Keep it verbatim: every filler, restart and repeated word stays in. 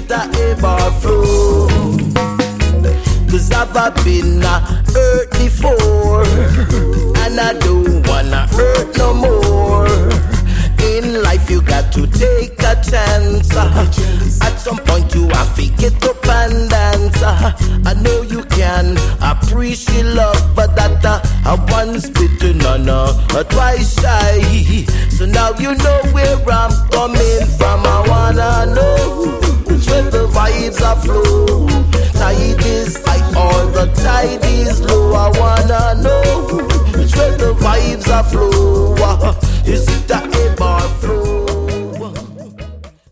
it a ever flow. Cause I've been uh, hurt before, and I don't wanna hurt no more. In life you got to take a chance. At some point you have to get up and dance. I know you can appreciate love, but that uh, I once bitten on a twice shy. So now you know where I'm coming from. I wanna know where the vibes are flow.